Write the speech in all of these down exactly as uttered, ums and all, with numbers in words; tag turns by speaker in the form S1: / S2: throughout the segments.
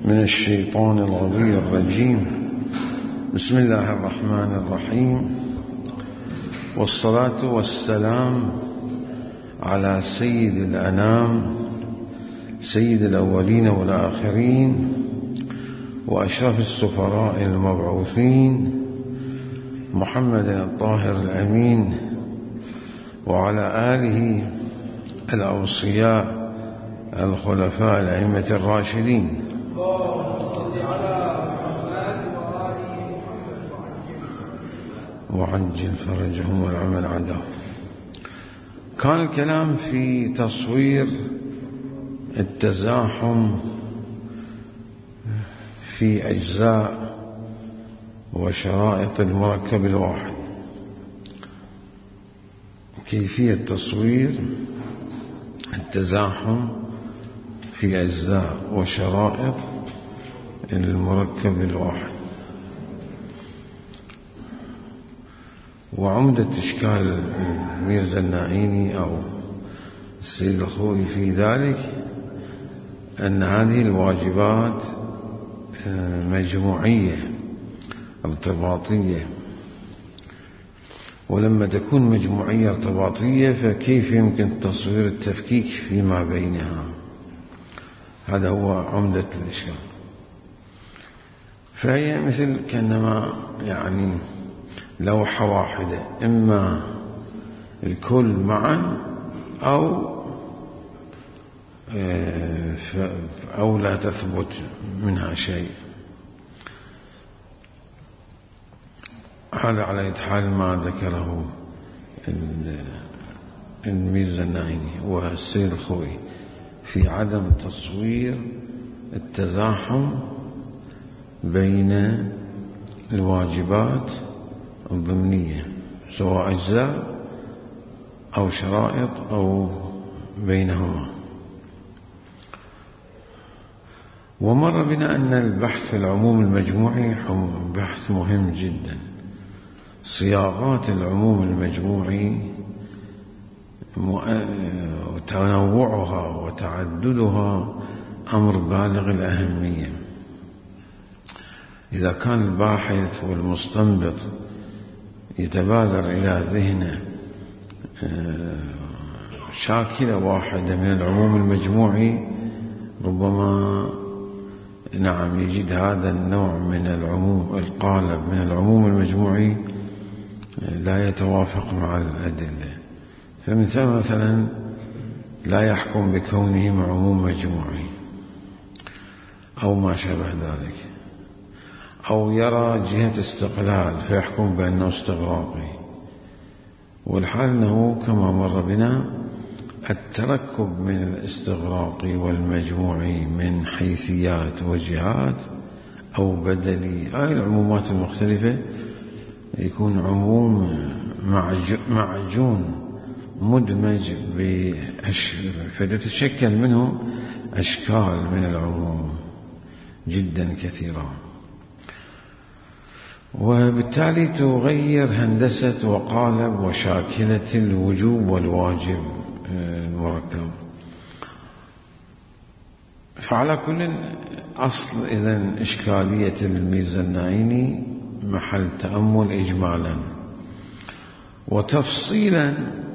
S1: من الشيطان الغوي الرجيم. بسم الله الرحمن الرحيم، والصلاة والسلام على سيد الأنام، سيد الأولين والآخرين، وأشرف السفراء المبعوثين، محمد الطاهر الأمين، وعلى آله الأوصياء الخلفاء الأئمة الراشدين. وعجل فرجهم والعمل عندهم. كان الكلام في تصوير التزاحم في أجزاء وشرائط المركب الواحد، كيفية تصوير التزاحم في أجزاء وشرائط المركب الواحد. وعمدة إشكال ميرزا النعيني أو السيد الخوئي في ذلك أن هذه الواجبات مجموعية ارتباطية، ولما تكون مجموعية ارتباطية فكيف يمكن تصوير التفكيك فيما بينها؟ هذا هو عمدة الإشكال. فهي مثل كأنما يعني لوحة واحدة، إما الكل معا أو أو لا تثبت منها شيء. هذا على إتحال ما ذكره الميرزا النعيني والسيد الخوئي في عدم تصوير التزاحم بين الواجبات الضمنية، سواء أجزاء أو شرائط أو بينهما. ومر بنا أن البحث في العموم المجموعي بحث مهم جدا. صياغات العموم المجموعي وتنوعها وتعددها أمر بالغ الأهمية. إذا كان الباحث والمستنبط يتبادر إلى ذهنه شاكلة واحدة من العموم المجموعي، ربما نعم يجد هذا النوع من العموم القالب من العموم المجموعي لا يتوافق مع الأدلة، فمن ثم مثلا لا يحكم بكونه عموم مجموعي أو ما شابه ذلك، أو يرى جهة استقلال فيحكم بأنه استغراقي. والحال أنه كما مر بنا التركب من الاستغراقي والمجموعي من حيثيات وجهات أو بدلي، هاي العمومات المختلفة يكون عموم معجون مدمج فتتشكل منه أشكال من العموم جدا كثيرة، وبالتالي تغير هندسة وقالب وشاكلة الوجوب والواجب المركب. فعلى كل أصل إذن إشكالية الميرزا النعيني محل تأمل إجمالا، وتفصيلا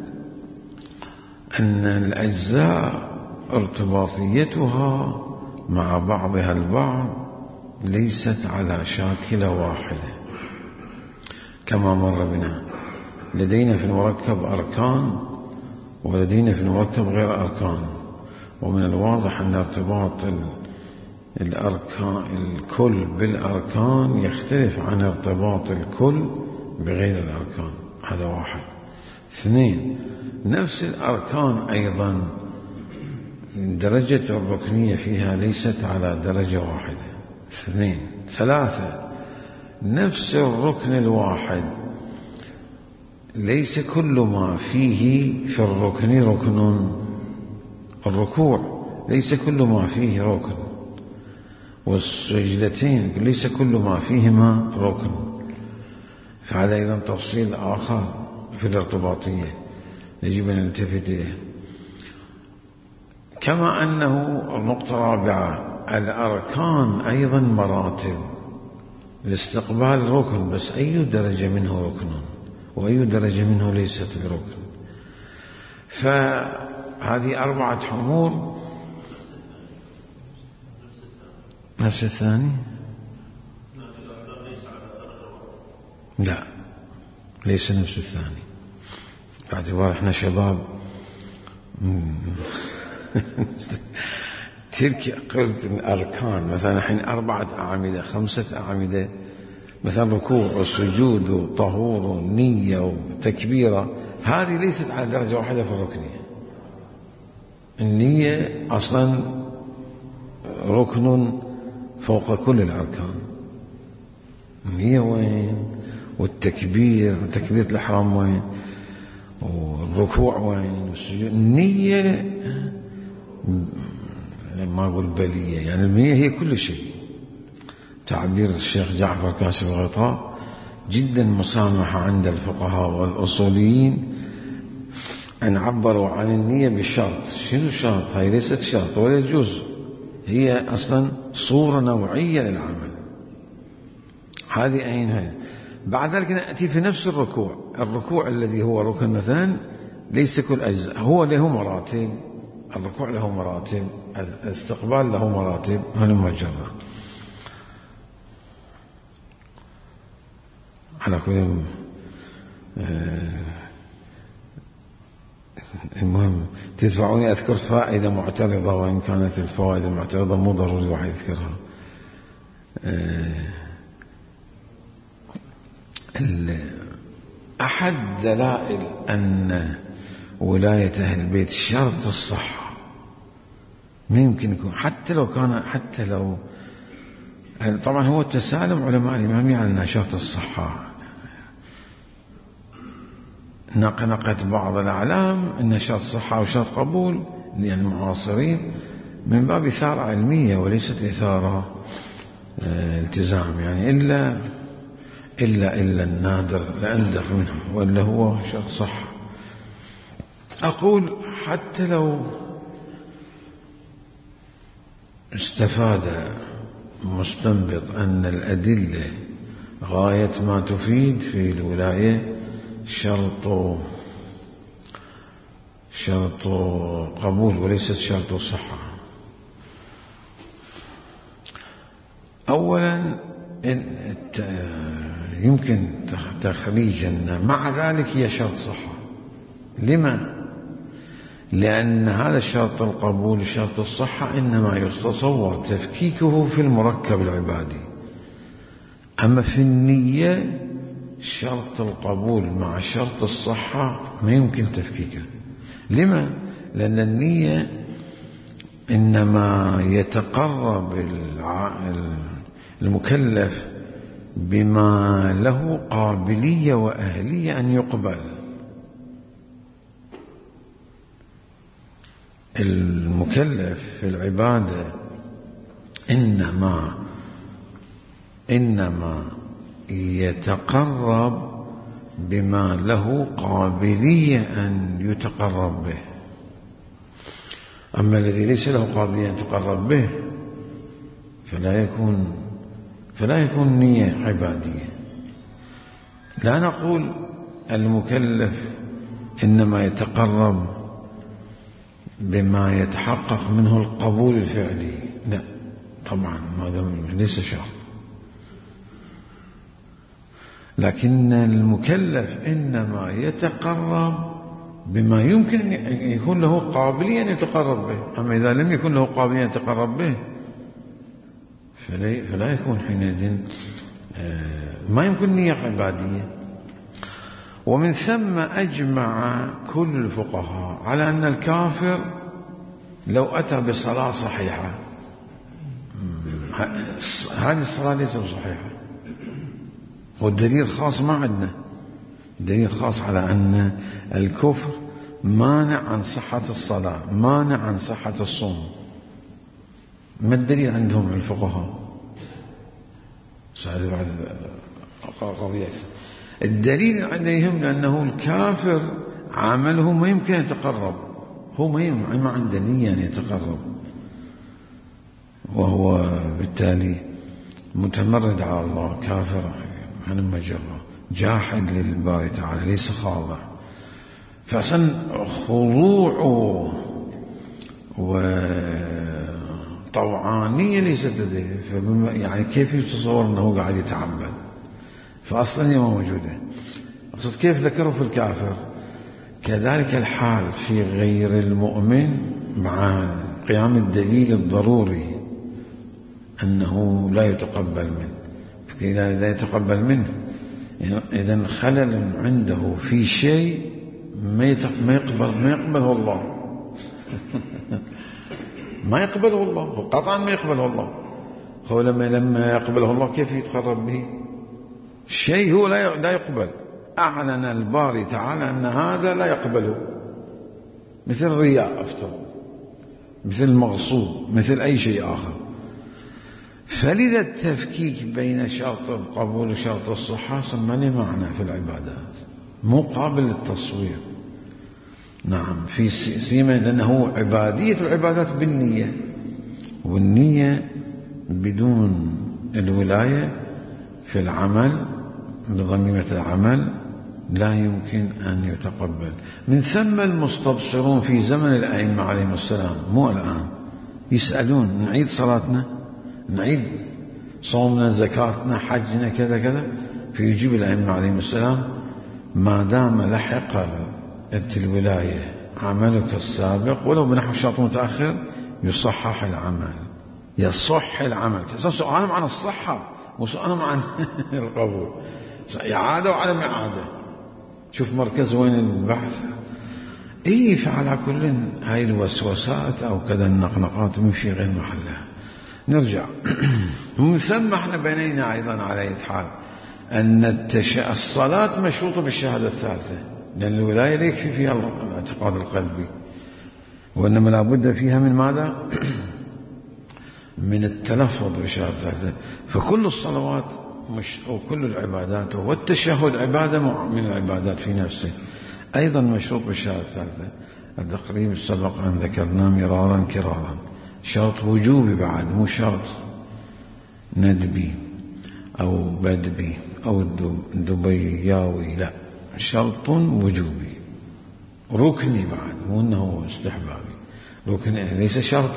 S1: أن الأجزاء ارتباطيتها مع بعضها البعض ليست على شاكلة واحدة. كما مر بنا لدينا في المركب أركان ولدينا في المركب غير أركان، ومن الواضح أن ارتباط الأركان الكل بالأركان يختلف عن ارتباط الكل بغير الأركان. هذا واحد. اثنين، نفس الأركان أيضا درجة الركنية فيها ليست على درجة واحدة. اثنين. ثلاثة، نفس الركن الواحد ليس كل ما فيه في الركن ركن. الركوع ليس كل ما فيه ركن، والسجدتين ليس كل ما فيهما ركن. فهذا أيضا تفصيل آخر في الارتباطية يجب أن نلتفت إليه. كما أنه النقطة الرابعة والأركان أيضا مراتب. الاستقبال ركن، بس أي درجة منه ركن وأي درجة منه ليست بركن. فهذه أربعة أمور. نفس الثاني؟ لا، ليس نفس الثاني، باعتبار احنا شباب. تلك قلت الأركان مثلا الحين أربعة أعمدة، خمسة أعمدة، مثلا ركوع وسجود وطهور ونية وتكبيرة، هذه ليست على درجة واحدة في الركنية. النية أصلا ركن فوق كل الأركان. النية وين؟ والتكبير، تكبيرة الإحرام وين؟ والركوع وين؟ والسجود. النية ما أقول بلية، يعني النية هي كل شيء. تعبير الشيخ جعفر كاشف الغطاء جدا مسامحة عند الفقهاء والأصوليين أن عبروا عن النية بالشرط. شنو الشرط؟ هي ليست شرط ولا جزء، هي أصلا صورة نوعية للعمل. هذه أين هي؟ بعد ذلك نأتي في نفس الركوع. الركوع الذي هو ركن مثلا ليس كل أجزاء، هو له مراتب. الركوع له مراتب، الاستقبال له مراتب، هلم جرا. على كل المهم تدفعوني أذكر فائدة معترضة، وإن كانت الفوائد المعترضة مو ضروري واحد يذكرها. أحد دلائل أن ولاية أهل البيت شرط الصحة، ما يمكن يكون حتى لو كان حتى لو طبعا هو التسالم علماء الإمامية على أنها شرط الصحة. نقنقت بعض الأعلام أن شرط صحة وشرط قبول يعني المعاصرين من باب إثارة علمية وليست إثارة التزام، يعني إلا إلا إلا النادر لأندر منه، ولا هو شرط صحة. أقول حتى لو استفاد مستنبط أن الأدلة غاية ما تفيد في الولاية شرط شرط قبول وليست شرط صحة. أولا يمكن تخريج أن مع ذلك هي شرط صحة. لما؟ لأن هذا الشرط القبول شرط الصحة إنما يتصور تفكيكه في المركب العبادي، أما في النية شرط القبول مع شرط الصحة ما يمكن تفكيكه. لما؟ لأن النية إنما يتقرب المكلف بما له قابلية وأهلية أن يقبل. المكلف في العبادة إنما إنما يتقرب بما له قابلية أن يتقرب به، أما الذي ليس له قابلية أن يتقرب به فلا يكون فلا يكون نية عبادية. لا نقول المكلف إنما يتقرب بما يتحقق منه القبول الفعلي، لا طبعا هذا ليس شرط. لكن المكلف إنما يتقرب بما يمكن أن يكون له قابلية أن يتقرب به، أما إذا لم يكن له قابلية أن يتقرب به فلا يكون حينئذ ما يمكن نية عبادية. ومن ثم أجمع كل الفقهاء على أن الكافر لو أتى بصلاة صحيحة هذه الصلاة ليست صحيحة، والدليل خاص ما عندنا دليل خاص على أن الكفر مانع عن صحة الصلاة، مانع عن صحة الصوم. ما الدليل عندهم الفقهاء؟ سأل بعد قضية. الدليل عليهم لأنه الكافر عمله ما يمكن أن يتقرب، هو ما, ما عنده نية أن يتقرب، وهو بالتالي متمرد على الله، كافر عن المجرة، جاحد للباري تعالى، ليس خاضع. فأصلا خضوعه وطوعانية ليست لديه، يعني كيف يتصور أنه قاعد يتعبد؟ فأصلا هي موجودة. أقصد كيف ذكروا في الكافر، كذلك الحال في غير المؤمن مع قيام الدليل الضروري أنه لا يتقبل منه. فإذا لا يتقبل منه إذن خلل عنده في شيء ما يقبل ما يقبله الله ما يقبله الله قطعا، ما يقبله الله. هو لما لما يقبله الله كيف يتقرب به؟ شيء هو لا يقبل، أعلن الباري تعالى أن هذا لا يقبله، مثل الرياء أفترض، مثل المغصوب، مثل أي شيء آخر. فلذا التفكيك بين شرط القبول وشرط الصحة سمى معنى في العبادات، مو قابل للتصوير. نعم في سيما لأنه عبادية العبادات بالنية، والنية بدون الولاية في العمل بضميمة العمل لا يمكن أن يتقبل. من ثم المستبصرون في زمن الأئمة عليهم السلام، مو الآن، يسألون نعيد صلاتنا، نعيد صومنا، زكاتنا، حجنا، كذا كذا، فيجيب الأئمة عليهم السلام ما دام لحق الولاية عملك السابق ولو بنحو شرط متأخر يصحح العمل، يصح العمل. سؤال معنى الصحة وسؤال معنى القبول، إعادة وعدم إعادة. شوف مركز وين البحث. إيه فعلى كل هاي الوسوسات أو كذا النقنقات مشي غير محلها. نرجع من ثم احنا بنينا أيضا على أي حال أن التش... الصلاة مشروطة بالشهادة الثالثة، لأن الولاية لا يكفي فيها الاعتقاد القلبي، وإنما لا بد فيها من ماذا؟ من التلفظ بالشهادة الثالثة. فكل الصلوات مش أو كل العبادات، والتشهد عبادة من العبادات في نفسه أيضا مشروط بالشهادة الثالثة. التقريب سبق أن ذكرناه مرارا كرارا، شرط وجوبي بعد، مو شرط ندبي أو بدبي أو دبياوي، لا، شرط وجوبي ركني بعد، مو أنه استحبابي، ركني ليس شرط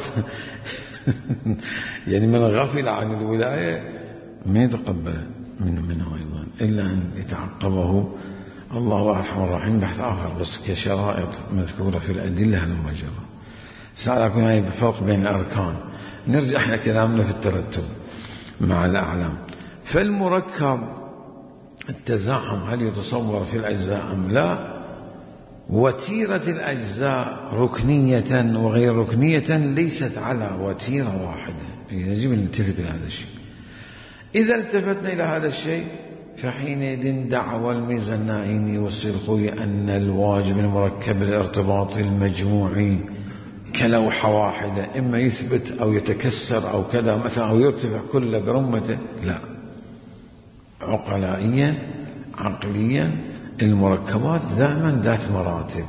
S1: يعني من غفل عن الولاية ما يتقبل منه, منه أيضا إلا أن يتعقبه الله أرحم الراحمين بحث آخر، بس كشرائط مذكورة في الأدلة المجرة. سألكم هاي بفرق بين الأركان. نرجع احنا كلامنا في الترتب مع الأعلام. فالمركب التزاحم هل يتصور في الأجزاء أم لا؟ وتيرة الأجزاء ركنية وغير ركنية ليست على وتيرة واحدة. يجب أن نلتفت إلى هذا الشيء. إذا التفتنا إلى هذا الشيء فحينئذ دعوى الميزنائين والسلخوي أن الواجب المركب الارتباط المجموعي كلوحة واحدة إما يثبت أو يتكسر أو كذا مثلا أو يرتفع كله برمته، لا، عقلائيا عقليا المركبات دائما ذات مراتب،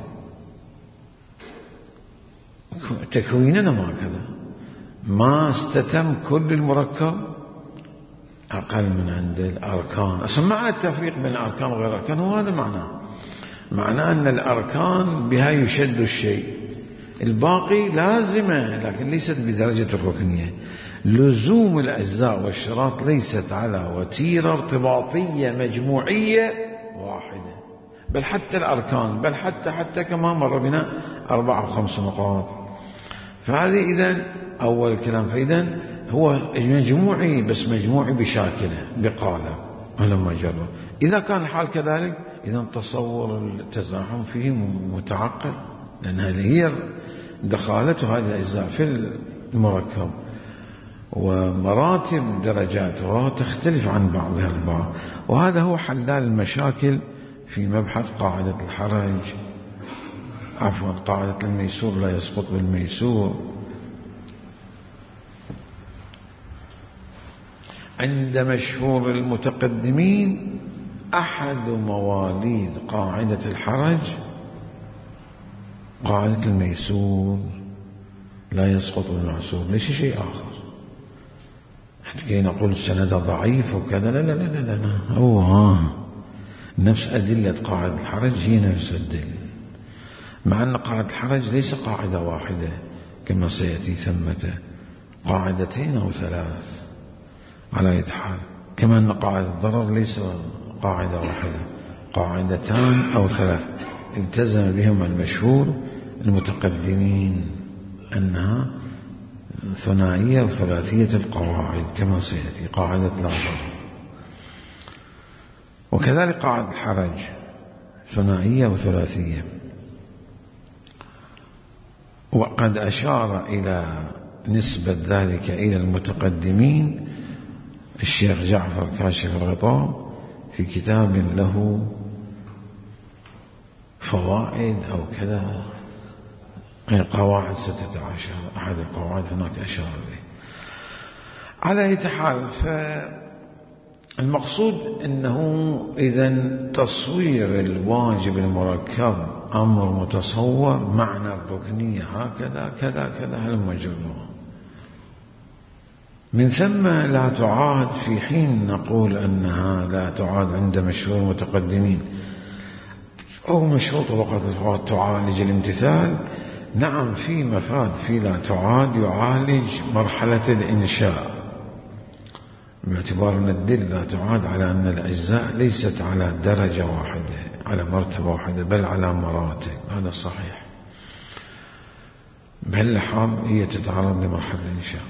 S1: تكويننا ما كذا، ما استتم كل المركب أقل من عند الأركان. أصلا معنى التفريق بين الأركان وغير الأركان هو هذا معناه، معناه أن الأركان بها يشد الشيء، الباقي لازمة لكن ليست بدرجة الركنية. لزوم الأجزاء والشراط ليست على وتيرة ارتباطية مجموعية واحدة، بل حتى الأركان، بل حتى حتى كما مر بنا أربع أو خمس نقاط. فهذه إذن أول كلام. فإذن هو مجموعي بس مجموعي بشاكله بقالب ولما جرى. إذا كان الحال كذلك إذن تصور التزاحم فيه متعقد، لأن هذه هي دخالته هذه الأجزاء في المركب، ومراتب درجاتها تختلف عن بعضها البعض. وهذا هو حلال المشاكل في مبحث قاعدة الحرج، عفوا قاعدة الميسور لا يسقط بالميسور. عند مشهور المتقدمين أحد مواليد قاعدة الحرج قاعدة الميسور لا يسقط بالمعسور، ليس شيء آخر. كي نقول سند ضعيف وكذا، لا لا لا لا, لا. هو ها نفس أدلة قاعدة الحرج هي نفس الدليل، مع أن قاعدة الحرج ليس قاعدة واحدة كما سيأتي ثمة قاعدتين أو ثلاث على أي حال، كما أن قاعدة الضرر ليس قاعدة واحدة، قاعدتان أو ثلاث التزم بهم المشهور المتقدمين أنها ثنائية وثلاثية القواعد كما سيأتي قاعدة لا ضرر. وكذلك قاعدة الحرج ثنائية وثلاثية. وقد أشار إلى نسبة ذلك إلى المتقدمين الشيخ جعفر كاشف الغطاء في كتاب له فوائد أو كذا، قواعد ستة عشر أحد القواعد هناك أشار إليه. على أي حال، فالمقصود أنه إذن تصوير الواجب المركب أمر متصور، معنى الركنية هكذا كذا كذا هلم جرا. من ثم لا تعاد في حين نقول أنها لا تعاد عند مشهور المتقدمين أو مشهور طبقات الفوات تعالج الامتثال. نعم في مفاد في لا تعاد يعالج مرحلة الإنشاء، باعتبار أن الدل لا تعاد على أن الأجزاء ليست على درجة واحدة على مرتبة واحدة بل على مراتب، هذا صحيح، بهاللحاظ هي تتعرض لمرحلة الإنشاء،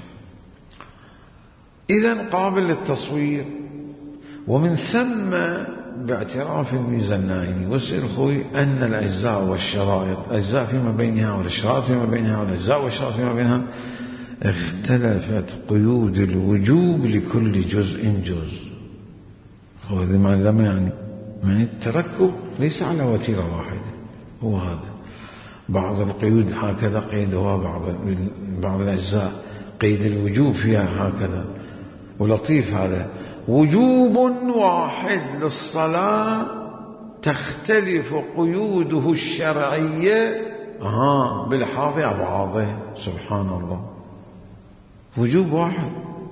S1: إذن قابل للتصوير. ومن ثم باعتراف الميزانين والسيد الخوي أن الأجزاء والشرائط الأجزاء فيما بينها والشرائط فيما بينها والأجزاء والشرائط فيما بينها اختلفت قيود الوجوب لكل جزء جزء. هو ذي ما يعني يعني التركب ليس على وتيرة واحدة، هو هذا بعض القيود هكذا قيدها، بعض بعض الأجزاء قيد الوجوب فيها هكذا. ولطيف هذا، وجوب واحد للصلاة تختلف قيوده الشرعية آه بالحاظ أبعاضه، سبحان الله. وجوب واحد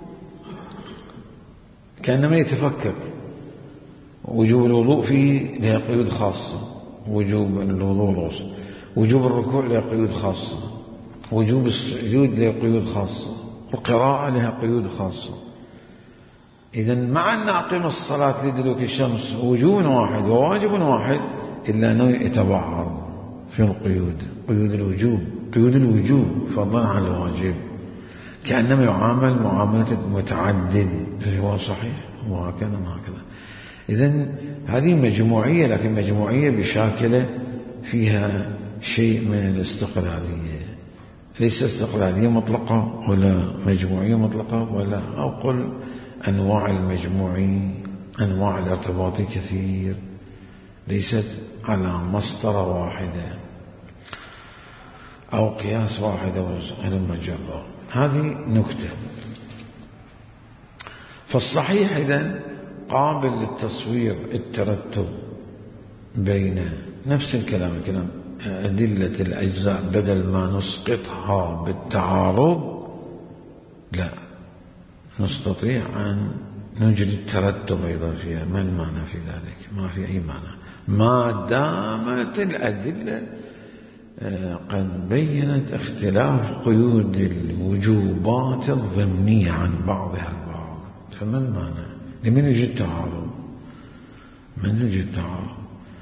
S1: كأنما يتفكك. وجوب الوضوء فيه له قيود خاصة، وجوب الوضوء الغسل، وجوب الركوع له قيود خاصة، وجوب السجود له قيود خاصة، القراءة لها قيود خاصة. إذن مع أن أقيم الصلاة لدلوك الشمس وجوب واحد وواجب واحد، إلا أنه يتبعض في القيود، قيود الوجوب قيود الوجوب فضلا عن الواجب، كأنما يعامل معاملة متعدد، هو صحيح وهكذا وهكذا. إذن هذه مجموعية، لكن مجموعية بشاكلة فيها شيء من الاستقلالية، ليس استقلالية مطلقة ولا مجموعية مطلقة ولا، أو قل أنواع المجموعي أنواع الارتباط كثير، ليست على مسطرة واحدة أو قياس واحد على المجرة. هذه نكتة. فالصحيح إذن قابل للتصوير الترتب بين نفس الكلام الكلام أدلة الأجزاء بدل ما نسقطها بالتعارض، لا نستطيع أن نجري الترتب أيضا فيها. ما المعنى في ذلك؟ ما في أي معنى ما دامت الأدلة قد بينت اختلاف قيود الوجوبات الضمنية عن بعضها البعض. فما المعنى؟ لمن يجي التعارض؟ من يجي التعارض؟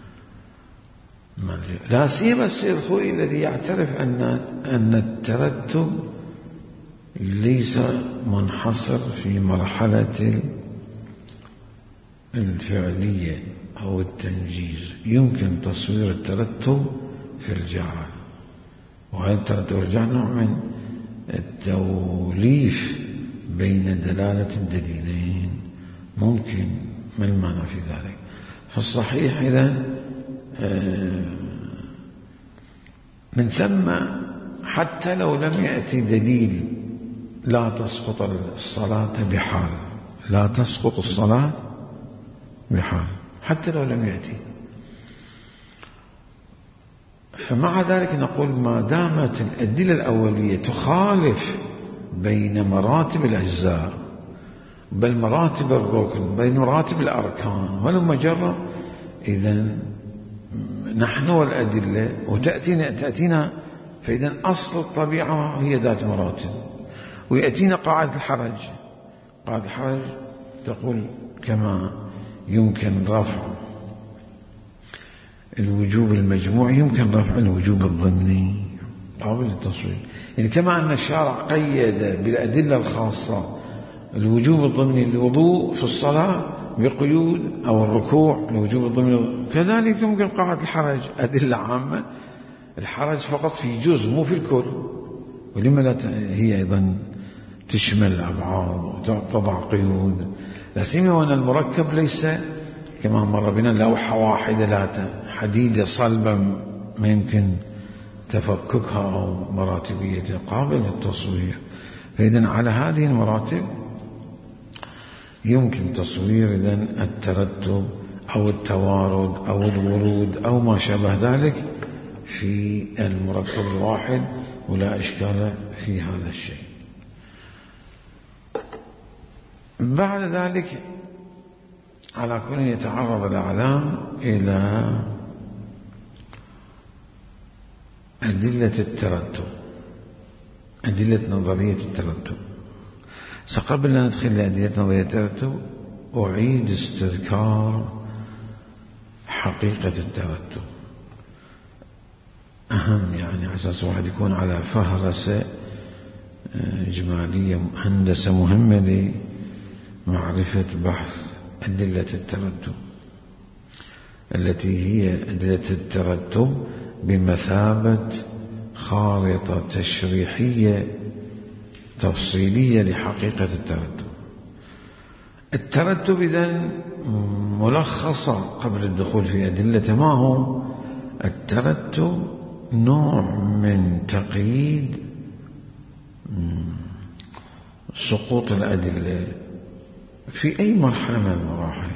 S1: لا سيما السيد الخوئي الذي يعترف أن أن الترتب ليس منحصر في مرحلة الفعلية أو التنجيز، يمكن تصوير الترتب في الجعل، وهذا الترتب في الجعل نوع من التوليف بين دلالة الدليلين، ممكن. ما المعنى في ذلك؟ فالصحيح إذن من ثم حتى لو لم يأتي دليل لا تسقط الصلاة بحال، لا تسقط الصلاة بحال حتى لو لم يأتي. فمع ذلك نقول ما دامت الأدلة الأولية تخالف بين مراتب الأجزاء بل مراتب الركن، بل مراتب الأركان، ولما جرى. إذن نحن والأدلة وتأتينا تأتينا فإذا أصل الطبيعة هي ذات مراتب. ويأتينا قاعدة الحرج. قاعدة الحرج تقول كما يمكن رفع الوجوب المجموعي يمكن رفع الوجوب الضمني قابل للتصوير. يعني كما أن الشارع قيد بالأدلة الخاصة الوجوب الضمني الوضوء في الصلاة بقيود، أو الركوع الوجوب الضمني، كذلك يمكن قاعدة الحرج أدلة عامة، الحرج فقط في جزء مو في الكل. ولما لا هي أيضا تشمل أبعاد وتضع قيود، لا سيما وأن المركب ليس كما مر بنا لوحة واحدة، لا حديدة صلبة ما يمكن تفككها أو مراتبيتها قابل للتصوير. فإذن على هذه المراتب يمكن تصوير إذن الترتب أو التوارد أو الورود أو ما شابه ذلك في المركب الواحد، ولا إشكال في هذا الشيء. بعد ذلك على كل يتعرض الأعلام إلى أدلة الترتب، أدلة نظرية الترتب. قبل أن ندخل لأدلة نظرية الترتب أعيد استذكار حقيقة الترتب، أهم يعني على أساس واحد يكون على فهرسة إجمالية هندسة مهمة لمعرفة بحث أدلة الترتب، التي هي أدلة الترتب بمثابة خارطة تشريحية تفصيلية لحقيقة الترتب. الترتب إذن ملخصة قبل الدخول في أدلة. ما هو الترتب؟ نوع من تقييد سقوط الأدلة في أي مرحلة من المراحل،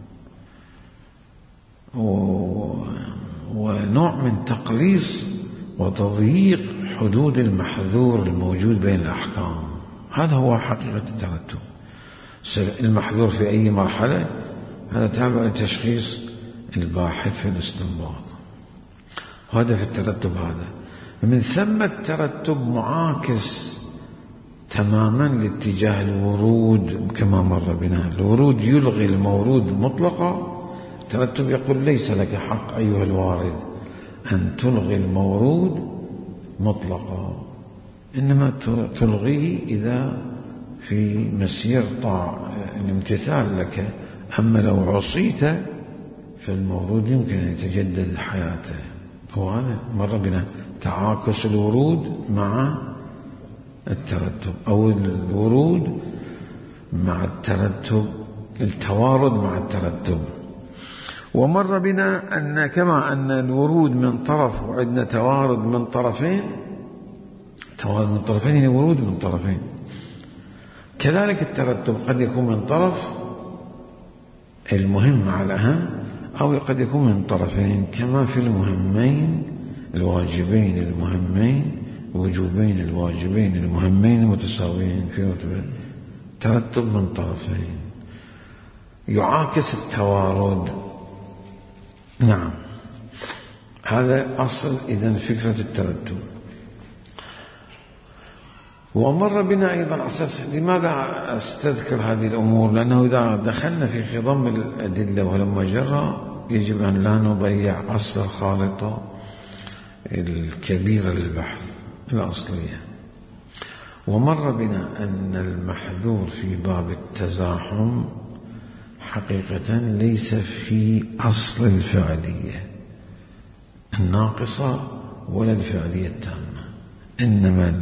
S1: ونوع من تقليص وتضييق حدود المحذور الموجود بين الأحكام. هذا هو حقيقة الترتب. المحذور في أي مرحلة هذا تابع لتشخيص الباحث في الاستنباط. هذا في الترتب. هذا من ثم الترتب معاكس تماما لاتجاه الورود كما مر بنا. الورود يلغي المورود مطلقا. الترتب يقول ليس لك حق أيها الوارد أن تلغي المورود مطلقا، إنما تلغيه إذا في مسير طاعة الامتثال لك. أما لو عصيت فالمورود يمكن أن يتجدد حياته. وهذا مر بنا تعاكس الورود مع الترتب، أو الورود مع الترتب، التوارد مع الترتب. ومر بنا أن كما أن الورود من طرف وعندنا توارد من طرفين، توارد من طرفين يعني ورود من طرفين، كذلك الترتب قد يكون من طرف المهم على الأهم، أو قد يكون من طرفين كما في المهمين الواجبين المهمين، وجوبين الواجبين المهمين المتساويين في ترتب من طرفين يعاكس التوارد. نعم، هذا أصل إذن فكرة الترتب. ومر بنا أيضا أساس. لماذا أستذكر هذه الأمور؟ لأنه إذا دخلنا في خضم الأدلة ولما جرى يجب أن لا نضيع أصل الخارطة الكبيرة للبحث الأصلية. ومر بنا أن المحذور في باب التزاحم حقيقة ليس في أصل الفعلية الناقصة ولا الفعلية التامة، إنما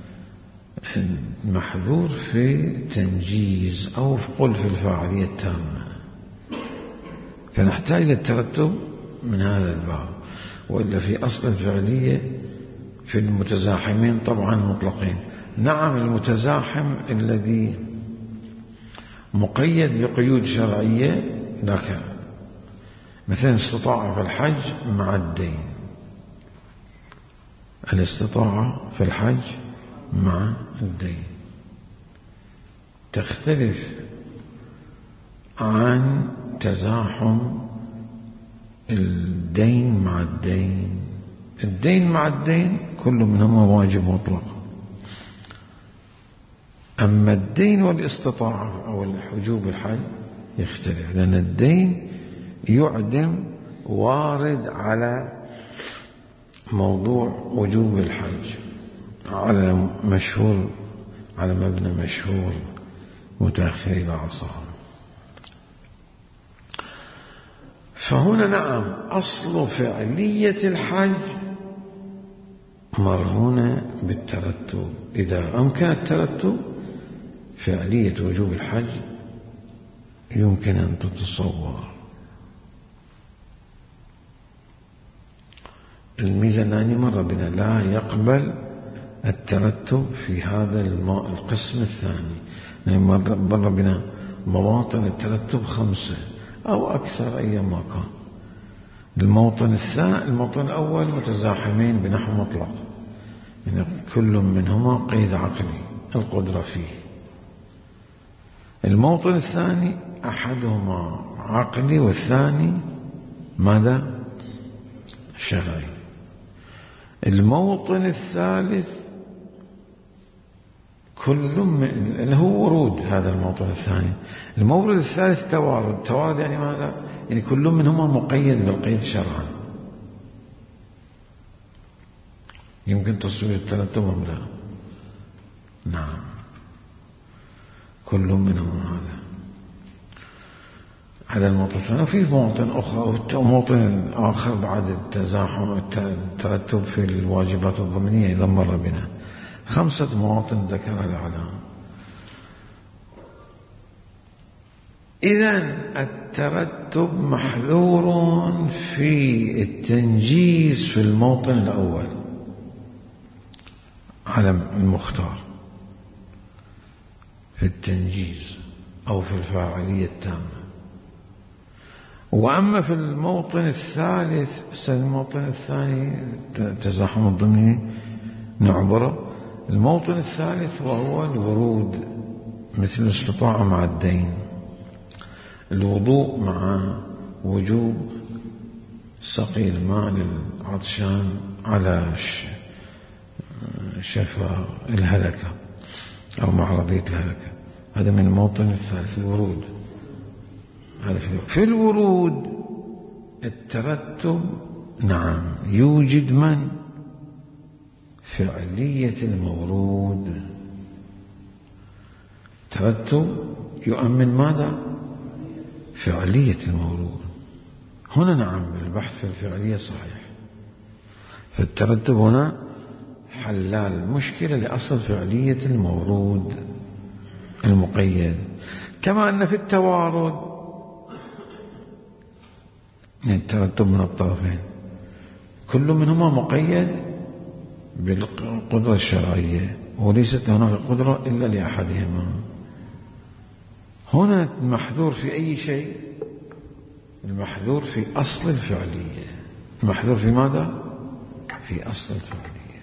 S1: المحذور في تنجيز أو قل في الفاعلية التامة. فنحتاج للترتب من هذا الباب. وإلا في أصل الفعلية في المتزاحمين طبعا مطلقين. نعم، المتزاحم الذي مقيد بقيود شرعية لك، مثلا استطاعة في الحج مع الدين، الاستطاعة في الحج مع الدين تختلف عن تزاحم الدين مع الدين. الدين مع الدين كل منهما واجب مطلق، أما الدين والاستطاعة أو الحجوب الحج يختلف، لأن الدين يعدم وارد على موضوع وجوب الحج على مشهور، على مبنى مشهور متأخري العصر. فهنا نعم أصل فعلية الحج مرهونة بالترتب. إذا أمكن الترتب فعلية وجوب الحج يمكن أن تتصور. الميزاناني مر بنا لا يقبل الترتب في هذا القسم الثاني، مر بنا مواطن الترتب خمسة أو أكثر أيام كان. الموطن الثاني الموطن الأول متزاحمين بنحو مطلق، يعني كل منهما قيد عقلي القدرة فيه. الموطن الثاني أحدهما عقلي والثاني ماذا؟ شرعي. الموطن الثالث كل من اللي هو ورود هذا الموطن الثاني. المورد الثالث توارد. توارد يعني ماذا؟ يعني كل منهما مقيد بالقيد شرعا. يمكن تصوير الترتب أم لا؟ نعم كل منهما هذا هذا الموطن الثاني. وفي موطن أخرى موطن آخر بعد التزاحم الترتب في الواجبات الضمنية إذا مر بنا خمسة مواطن ذكرها العلامة. إذن الترتب محذور في التنجيز في الموطن الأول على المختار، في التنجيز أو في الفاعلية التامة. وأما في الموطن الثالث الموطن الثاني تزاحم الضمني نعبره. الموطن الثالث وهو الورود مثل الاستطاعة مع الدين، الوضوء مع وجوب سقي الماء للعطشان على شفا الهلكة أو معرضية الهلكة. هذا من الموطن الثالث الورود. هذا في الورود الترتب نعم يوجد من فعلية المورود. ترتب يؤمن ماذا؟ فعلية المورود. هنا نعم البحث في الفعلية صحيح. فالترتب هنا حلال المشكلة لأصل فعلية المورود المقيد. كما أن في التوارد الترتب من الطرفين كل منهما مقيد بالقدرة الشرعية وليست هناك قدرة إلا لأحدهما. هنا المحذور في أي شيء؟ المحذور في أصل الفعلية. المحذور في ماذا؟ في أصل الفعلية.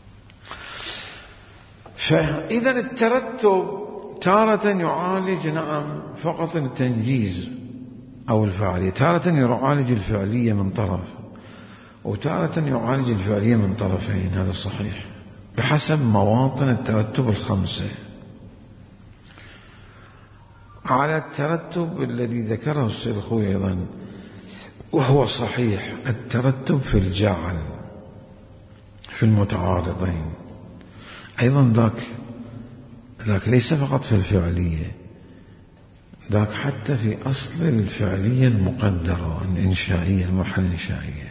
S1: فإذا الترتب تارة يعالج نعم فقط التنجيز أو الفعلية، تارة يعالج الفعلية من طرف، وتارة يعالج الفعلية من طرفين. هذا صحيح بحسب مواطن الترتب الخمسة. على الترتب الذي ذكره السيد الخوي أيضا وهو صحيح، الترتب في الجعل في المتعارضين أيضا ذاك ذاك ليس فقط في الفعلية، ذاك حتى في أصل الفعلية المقدرة الإنشائية المرحلة الإنشائية.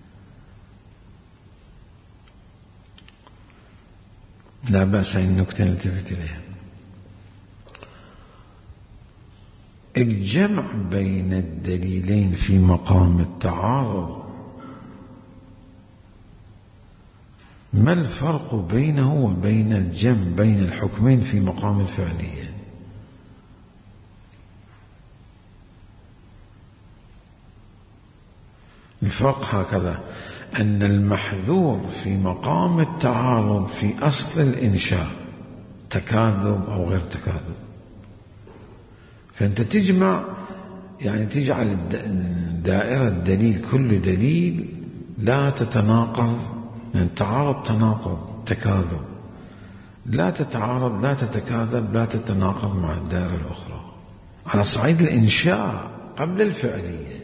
S1: لا بأس أن نكتة نلتفت إليها. الجمع بين الدليلين في مقام التعارض، ما الفرق بينه وبين الجمع بين الحكمين في مقام الفعلية؟ الفرق هكذا، أن المحذور في مقام التعارض في أصل الإنشاء تكاذب أو غير تكاذب، فأنت تجمع يعني تجعل دائرة الدليل كل دليل لا تتناقض، يعني تعارض تناقض تكاذب، لا تتعارض لا تتكاذب لا تتناقض مع الدائرة الأخرى. على صعيد الإنشاء قبل الفعلية،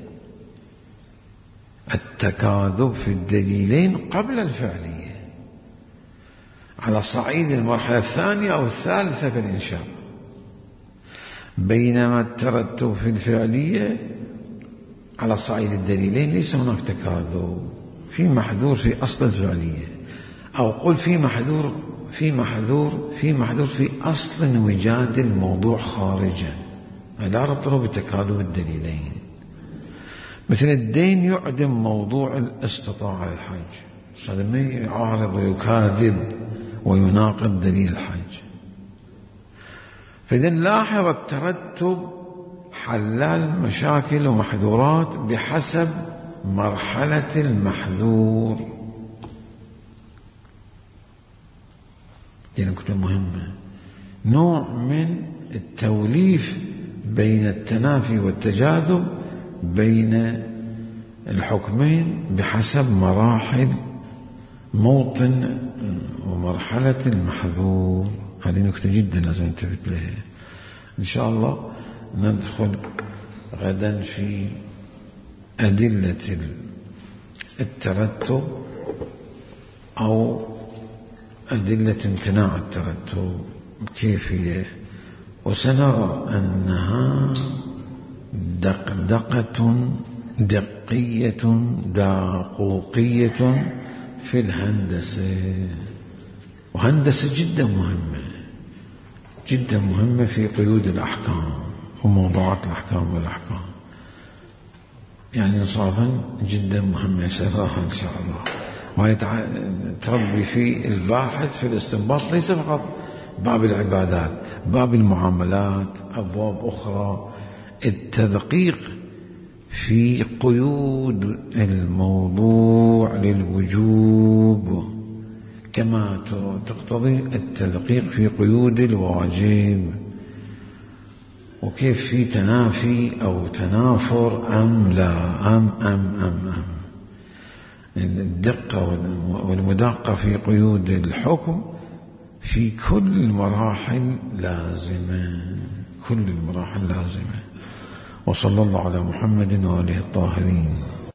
S1: التكاذب في الدليلين قبل الفعلية، على صعيد المرحلة الثانية أو الثالثة في الإنشاء، بينما الترتب في الفعلية على صعيد الدليلين ليس هناك تكاذب، في محذور في أصل الفعلية، أو قل في محذور في محذور في محذور في أصل وجاد الموضوع خارجا، لا ربط له بتكاذب الدليلين. مثل الدين يعدم موضوع الاستطاعة للحج، هذا ما يعارض ويكاذب ويناقض دليل الحج. فإذا لاحظ الترتب حلال مشاكل ومحذورات بحسب مرحلة المحذور. دي نقطة مهمة، نوع من التوليف بين التنافي والتجاذب بين الحكمين بحسب مراحل موطن ومرحلة المحذور. هذه نقطة جدا لازم ننتبه لها. إن شاء الله ندخل غدا في أدلة الترتب أو أدلة امتناع الترتب كيفية، وسنرى أنها دقدقة دقية دقوقية في الهندسة، وهندسة جدا مهمة جدا مهمة في قيود الأحكام وموضوعات الأحكام والأحكام، يعني إنصافا جدا مهمة سراها إن شاء الله. ويتربي في الباحث في الاستنباط ليس فقط باب العبادات، باب المعاملات، أبواب أخرى، التدقيق في قيود الموضوع للوجوب كما تقتضي التدقيق في قيود الواجب، وكيف في تنافي أو تنافر أم لا أم أم أم أم الدقة والمداقة في قيود الحكم في كل المراحل لازمة، كل المراحل لازمة. وصلى الله على محمد وآله الطاهرين.